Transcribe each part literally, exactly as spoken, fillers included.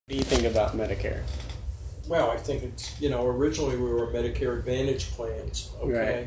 What do you think about Medicare? Well, I think it's, you know, originally we were Medicare Advantage plans, okay?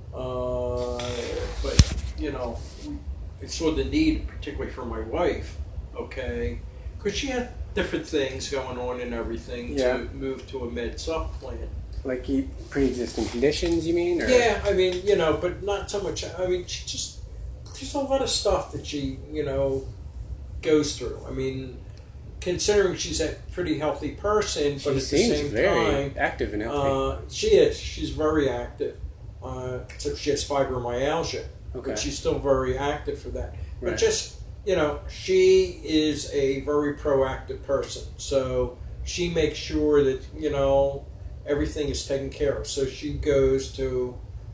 Uh, but, you know, I saw the need, particularly for my wife, okay? Because she had different things going on and everything Yeah. to move to a Med Sup plan. Like you, pre-existing conditions, you mean? Or? Yeah, I mean, you know, but not so much. I mean, she just, there's a lot of stuff that she, you know, goes through. I mean, considering she's a pretty healthy person, but She at the seems same very time, active and healthy. uh, she is. She's very active. Uh, except she has fibromyalgia, Okay. but she's still very active for that. But Right. just, you know, she is a very proactive person. So she makes sure that, you know, everything is taken care of. So she goes to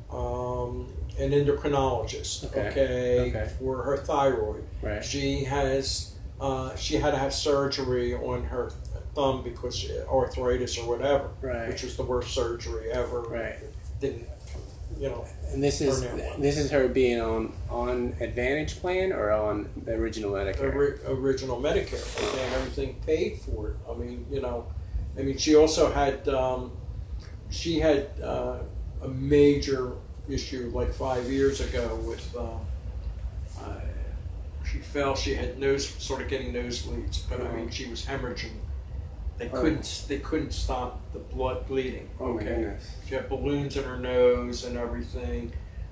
um, an endocrinologist, Okay. okay, Okay. for her thyroid. Right. She has, uh, she had to have surgery on her thumb because she, arthritis or whatever, Right. which was the worst surgery ever. Right. Didn't, you know. And this is Turn that one. this is her being on on Advantage plan or on the original Medicare? Ori- original Medicare, okay, and everything paid for it. I mean, you know, I mean, she also had, um, she had uh, a major issue like five years ago with, um, uh, she fell, she had nose, started getting nosebleeds, but I mean, she was hemorrhaging. They Oh. couldn't, they couldn't stop the blood bleeding. Oh my Okay, goodness. she had balloons in her nose and everything.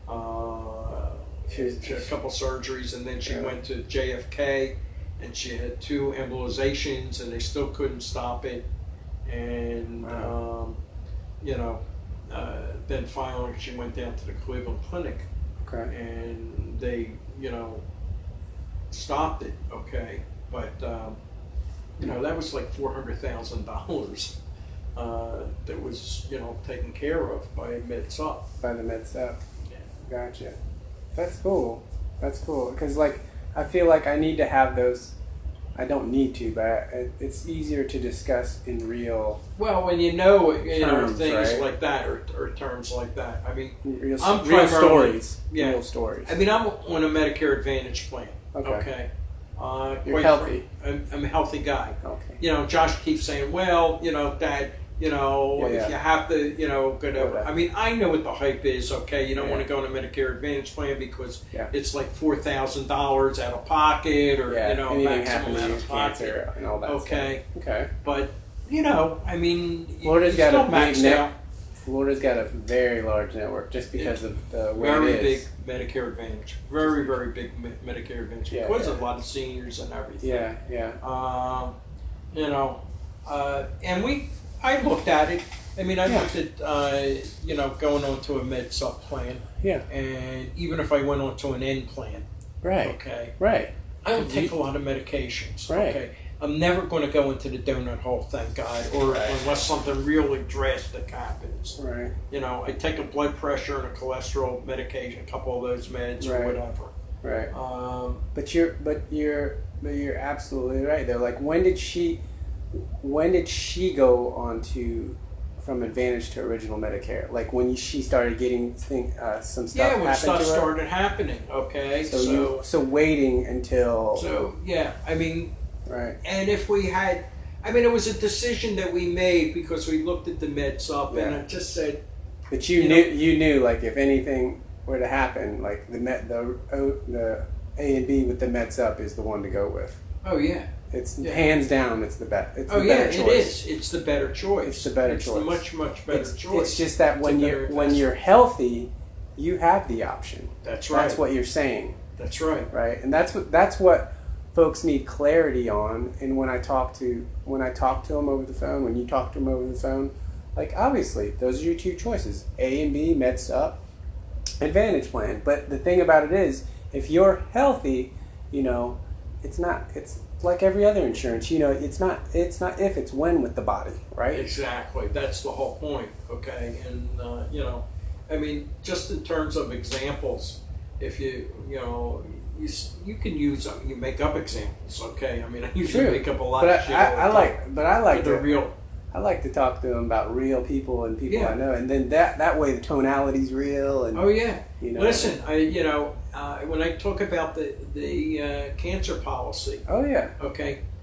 Uh, She was- she had a couple surgeries, and then she Yeah. went to J F K, and she had two embolizations, and they still couldn't stop it. And Wow. um, you know, uh, then finally she went down to the Cleveland Clinic, Okay. and they, you know, stopped it. Okay, but um, you know, that was like four hundred thousand dollars. Uh, that was, you know, taken care of by Med Sup. By the Med Sup. Yeah. Gotcha. That's cool. That's cool. Because, like, I feel like I need to have those. I don't need to, but I, it's easier to discuss in real, Well, when you know, you know, Terms, things right? like that, or, or terms like that. I mean, real, I'm real primarily- stories. yeah. Real stories. I mean, I'm on a Medicare Advantage plan. Okay. Okay. Uh, You're quite healthy. fr- I'm, I'm a healthy guy. Okay. You know, Josh keeps saying, "Well, you know, Dad, you know, Yeah, if yeah. you have to, you know, go to." Whatever. I mean, I know what the hype is. Okay, you don't Yeah. want to go on a Medicare Advantage plan because Yeah. it's like four thousand dollars out of pocket, or Yeah. you know, Anything maximum happens out to of you, pocket. cancer and all that Okay. stuff. Okay. But you know, I mean, you- Florida's you're got still a big maxed net- out. Florida's got a very large network just because of the way Very it big is. Medicare Advantage. Very, very big Me- Medicare Advantage Yeah, because yeah. of a lot of seniors and everything. Yeah, yeah. Um, you know, uh, and we, I looked at it. I mean, I Yeah. looked at, uh, you know, going on to a Med Sup plan, Yeah. and even if I went on to an N plan, Right. okay, Right. I don't You- take a lot of medications. Right. Okay, I'm never going to go into the donut hole, thank God, or Right. unless something really drastic happens. Right. You know, I take a blood pressure and a cholesterol medication, a couple of those meds Right. or whatever. Right. Um, But you're, but you're, but you're absolutely right. Though, like, when did she, when did she go on to, from Advantage to Original Medicare? Like when she started getting thing, uh, some stuff yeah, when happen stuff to her. started happening, okay, So, so you, so waiting until. so yeah, I mean, Right. and if we had, I mean, it was a decision that we made because we looked at the Med Sup and Yeah. it just said, But you, You knew, know- you knew, like, if anything were to happen, like the met, the O- the A and B with the Mets up is the one to go with. oh yeah, It's Yeah. hands down. It's the best. It's oh the yeah, better it choice. is. It's the better choice. It's the better it's choice. the much much better It's, choice. it's just that It's when a you're better when investment. you're healthy, you have the option. That's right. That's what you're saying, That's right. right? And that's what that's what folks need clarity on. And when I talk to when I talk to them over the phone, when you talk to them over the phone, like obviously those are your two choices: A and B, Meds up, Advantage plan. But the thing about it is, if you're healthy, you know, it's not. It's like every other insurance. You know, it's not. It's not if. It's when with the body, right? Exactly. That's the whole point. Okay, and uh, you know, I mean, just in terms of examples, if you you know. You, s- you can use uh, you make up examples, okay? I mean, I usually True. make up a lot But of I, shit. I, all the I time. like. But I like But they're to. real. I like to talk to them about real people and people Yeah. I know, and then that that way the tonality's real, and Oh yeah. you know. Listen, I you know uh, when I talk about the the uh, cancer policy, Oh yeah. okay,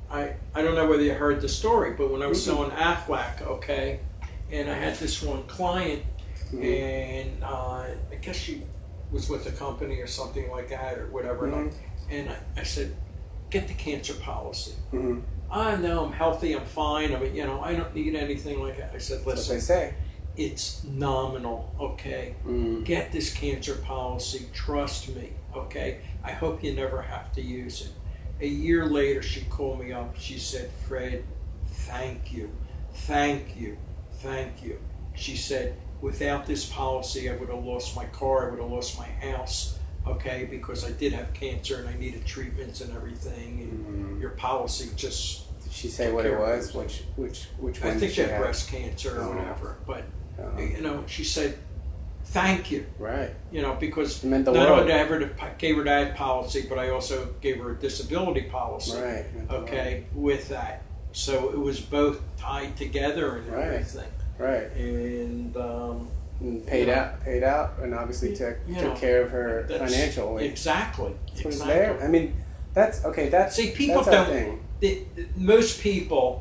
I, I don't know whether you heard the story, but when I was Mm-hmm. selling Aflac, okay, and I had this one client, Mm-hmm. and uh, I guess she was with a company or something like that or whatever, Mm-hmm. and, I, and I, I said, get the cancer policy. Mm-hmm. I know I'm healthy, I'm fine, I mean, you know, I don't need anything like that. I said, That's what listen, they say. it's nominal, okay? Mm-hmm. Get this cancer policy, trust me, okay? I hope you never have to use it. A year later, she called me up. She said, Fred, thank you, thank you, thank you. She said, without this policy, I would have lost my car, I would have lost my house, okay, because I did have cancer and I needed treatments and everything, and Mm-hmm. your policy just... Did she say what it was? Which which which one? I did think she she had have? breast cancer or Oh. whatever, but, Oh. you know, she said, thank you. Right. You know, because It meant the not world. only did I ever gave her that policy, but I also gave her a disability policy. Right. It meant the Okay, with that, so it was both tied together and Right. everything, world. Right. and um, And paid You know. out, paid out, and obviously took You took know, care of her that's- financially. exactly, That's what it's exactly. there. I mean, that's okay. That's See, people that's our don't. thing. The, the- most people,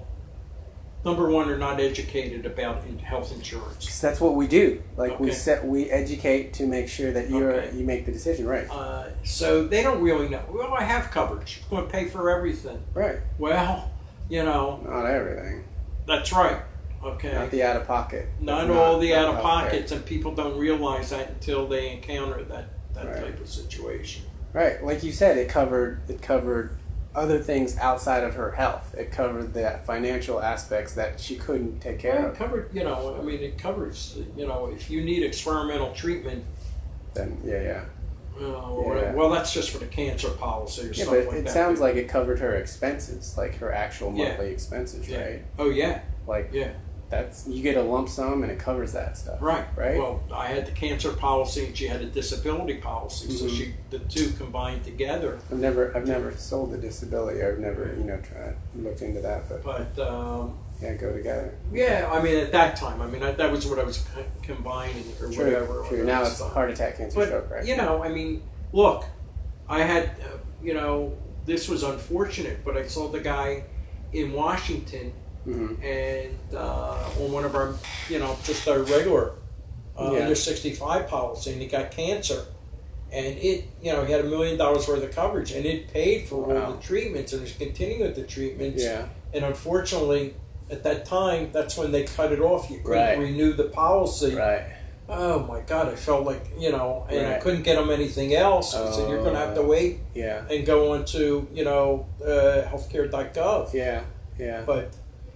number one, are not educated about in health insurance. 'Cause that's what we do. Like we Okay. set, we educate to make sure that you're Okay. you make the decision right. Uh, so they don't really know. Well, I have coverage. It's going to pay for everything. Right. Well, you know, Not everything. that's right. Okay. Not the out of pocket. Not That's all the not out of healthcare. pockets, and people don't realize that until they encounter that, that Right. type of situation. Right. Like you said, it covered it covered other things outside of her health. It covered the financial aspects that she couldn't take care Well, it of. covered, you know, I mean, it covers, you know, if you need experimental treatment, Then yeah, yeah. uh, or Yeah. whatever, well, that's just for the cancer policy or Yeah, something but like it that. sounds like it covered her expenses, like her actual Yeah. monthly expenses, Yeah. right? Oh yeah, Like yeah, that's you get a lump sum and it covers that stuff. right, Right? Well, I had the cancer policy and she had a disability policy, so Mhm. she the two combined together. I've never I've never sold a disability. I've never, you know, tried looked into that, but But um, yeah, go together. yeah, I mean, at that time, I mean, I, that was what I was co- combining or True, whatever. true. or Now that it's stuff. heart attack, cancer, But stroke, right? you know, I mean, look, I had, uh, you know, this was unfortunate, but I saw the guy in Washington, Mm-hmm. and uh, on one of our, you know, just our regular uh, Yeah. under sixty-five policy, and he got cancer, and it, you know, he had a million dollars worth of coverage, and it paid for Wow. all the treatments, and he's continuing with the treatments. Yeah. And unfortunately, at that time, that's when they cut it off. You couldn't Right. renew the policy. Right. Oh my God, I felt like, you know, and I Right. couldn't get them anything else. I said, you're going to have to Oh. wait Yeah. and go on to, you know, uh, healthcare dot gov. Yeah. Yeah. But,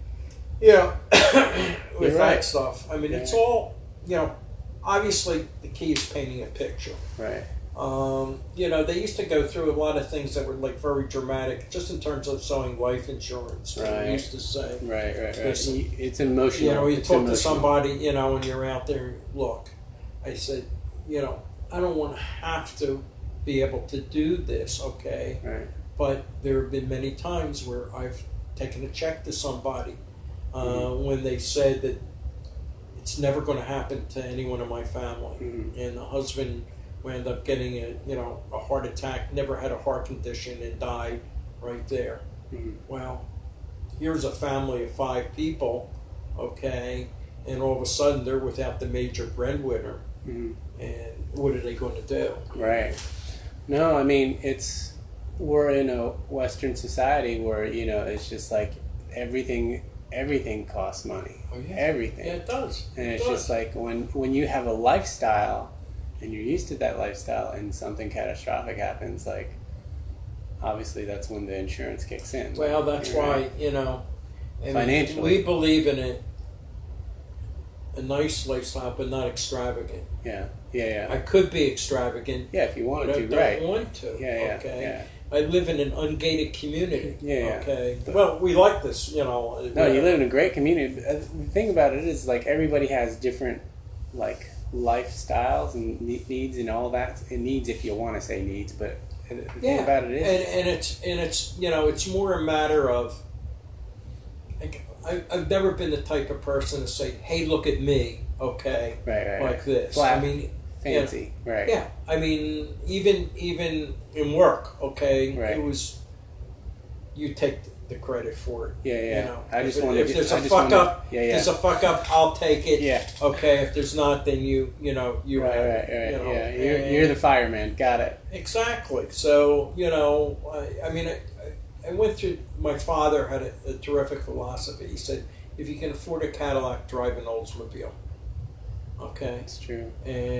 you know, with You're that right. stuff, I mean, it's Yeah. all, you know, obviously the key is painting a picture. Right. Um, you know, they used to go through a lot of things that were like very dramatic, just in terms of selling life insurance. They Right. used to say, Right. Right. Right. Listen, You- It's emotional. you know, you it's talk emotional. to somebody, you know, and you're out there, look, I said, you know, I don't want to have to be able to do this, okay? Right. But there have been many times where I've taken a check to somebody uh, Mm-hmm. when they said that it's never going to happen to anyone in my family. Mhm. And the husband wound up getting a, you know, a heart attack, never had a heart condition, and died right there. Mhm. Well, here's a family of five people, okay, and all of a sudden they're without the major breadwinner, Mhm. and what are they going to do? Right. No, I mean it's we're in a Western society where you know it's just like everything everything costs money. Oh, yeah. Everything. Yeah, it does. And It it's does. just like when when you have a lifestyle and you're used to that lifestyle and something catastrophic happens, like obviously that's when the insurance kicks in. Well, that's You're why, right. you know, I mean, Financially. we believe in it, a nice lifestyle, but not extravagant. Yeah. Yeah, yeah. I could be extravagant, yeah, if you but wanted I to, don't right. want to. Yeah, yeah, okay? yeah. I live in an ungated community. Yeah, yeah. Okay. Well, we like this, you know. No, uh, you live in a great community. Uh, The thing about it is, like, everybody has different, like, lifestyles and ne- needs and all that. And needs, if you want to say needs, but the thing Yeah, about it is, and and it's and it's you know it's more a matter of. Like, I, I've never been the type of person to say, "Hey, look at me," okay, right, right, like this. Flat, I mean, fancy, right? yeah. I mean, even even in work, okay, Right. it was. You take the credit for it. Yeah, yeah. You know, I just if, wanna if get- there's I a just fuck wanna- up, yeah, yeah. there's a fuck up. I'll take it. Yeah. Okay. If there's not, then you you know you Right, have right, it, right. you know, yeah, you're, and- you're the fireman. Got it. Exactly. So, you know, I, I mean, I, I went through, my father had a, a terrific philosophy. He said, if you can afford a Cadillac, drive an Oldsmobile. Okay. It's true.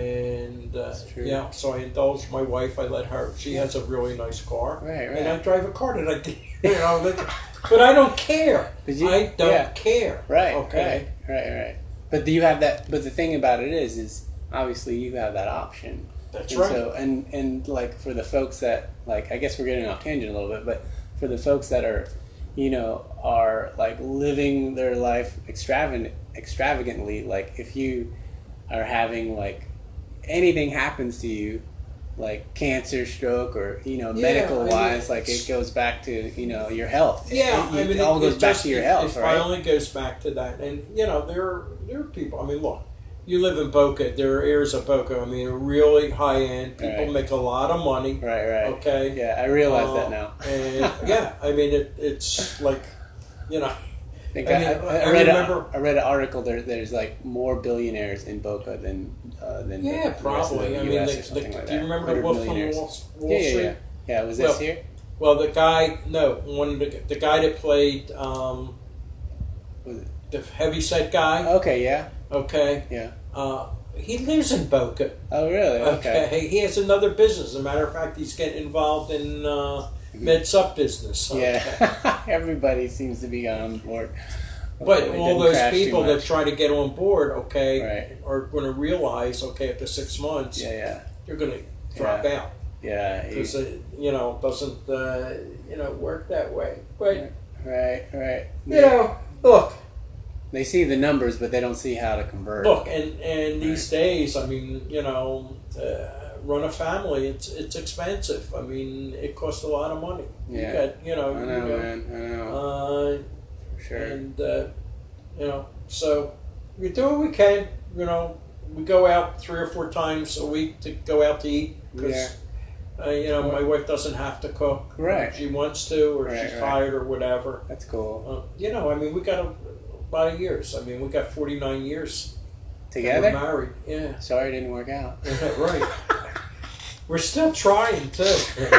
And, uh, That's true. yeah, so I indulged my wife. I let her, she has a really nice car. Right, right. And I drive a car that I, you know, that, but I don't care. But you- I don't yeah. care. Right. Okay. Right. Right. Right. But do you have that? But the thing about it is, is obviously you have that option. That's and right. So and and like for the folks that like, I guess we're getting off tangent a little bit, but for the folks that are, you know, are like living their life extravagant extravagantly, like if you are having like anything happens to you, like cancer, stroke, or you know, Yeah, medical I mean, wise, like it goes back to you know your health. Yeah, it, it, I mean, it all it, goes it back just, to your it, health, it right? finally goes back to that, and you know, there are, there are people. I mean, look, you live in Boca. There are areas of Boca. I mean, really high end. People Right. make a lot of money. Right, right. Okay. Yeah, I realize Uh, that now. and yeah, I mean, it, it's like, you know, I, think I I, mean, I, I I read remember- a, I read an article. There, there's like more billionaires in Boca than uh, than yeah, the, the rest of probably. the I U mean, S the, or something the, like do you that. remember one the hundred Wolf from millionaires. Wall, Wall Yeah, yeah, Street? yeah. Yeah, was this Well, here? Well, the guy, no, one of the, the guy that played um, Was it? the heavyset guy. Okay, yeah, Okay, yeah. uh, he lives in Boca. Oh, really? Okay. Okay, he has another business. As a matter of fact, he's getting involved in uh, med sup business. Okay. Yeah, everybody seems to be on board. But Hopefully it all didn't those crash too people that much. try to get on board, okay, Right. are going to realize, okay, after six months, Yeah, yeah, you're going to drop Yeah. out yeah. you- because it, you know, doesn't uh, you know work that way. But Right, right. you know, look, They see the numbers, but they don't see how to convert. look, and and these days, I mean, you know, uh, run a family, it's it's expensive. I mean, it costs a lot of money. Yeah. You got, you know, I you know, know, man. I know. uh, For sure. and uh, you know, so we do what we can. You know, we go out three or four times a week to go out to eat because Yeah. uh, you know my wife doesn't have to cook. Right. She wants to, or Right, she's right. tired, or whatever. That's cool. Uh, you know, I mean, we got a lot of years. I mean, we got forty-nine years that we're Together? married. Yeah, Sorry it didn't work out. right. We're still trying too.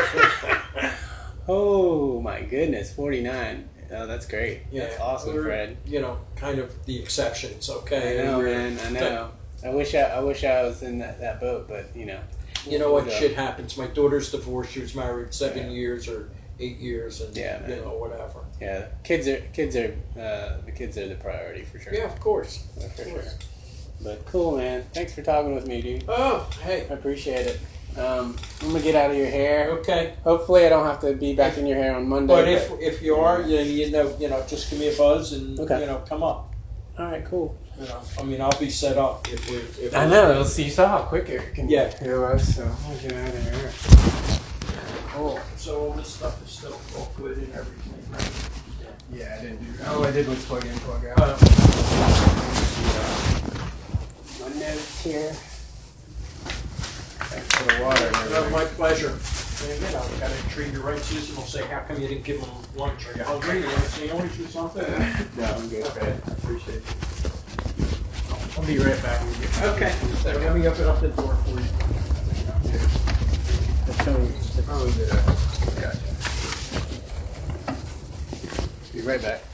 Oh my goodness, forty-nine. Oh, that's great. Yeah, That's awesome, we're, Fred. You know, kind of the exceptions. Okay. I know, We're- man. I know. I wish I, I wish I was in that, that boat, but you know. You know what? We'll go. Shit happens. My daughter's divorced. She was married seven Yeah. years or eight years, and Yeah, you man. know whatever. Yeah, kids are kids are uh, the kids are the priority for sure. Yeah, of course. for Of sure. course. But cool, man. Thanks for talking with me, dude. Oh, hey. I appreciate it. Um, I'm gonna get out of your hair. Okay. Hopefully, I don't have to be back in your hair on Monday. But if if you are, then you know, you know, just give me a buzz and Okay. you know, come up. all right, cool. You know, I mean, I'll be set up if we. If I we- know. Let's see. You saw how quick it can Yeah. it was. So I'll get out of here. Oh, so all this stuff is still all good and everything, right? Yeah, I didn't do. All I did was plug in, plug out. Uh, My notes here. Thanks for the water. and uh, everything. my pleasure. And, you know, got to treat you right. Susan will say, "How come you didn't give them lunch? Are you hungry? You want a sandwich or something?" No, I'm good, Fred. I appreciate it. I'll be right back with you. Okay. So let me open up the door for you. That's probably, that's probably the, gotcha. Be right back.